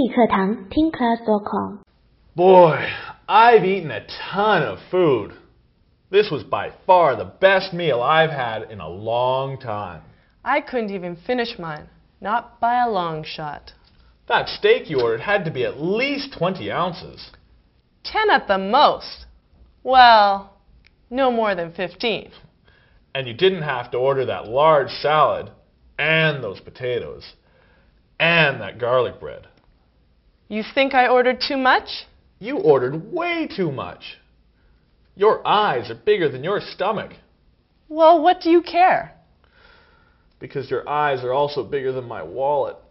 理课堂听 class.com。 Boy, I've eaten a ton of food. This was by far the best meal I've had in a long time. I couldn't even finish mine, not by a long shot. That steak you ordered had to be at least 20 ounces. 10 at the most. Well, no more than 15. And you didn't have to order that large salad, and those potatoes, and that garlic bread. You think I ordered too much? You ordered way too much. Your eyes are bigger than your stomach. Well, what do you care? Because your eyes are also bigger than my wallet.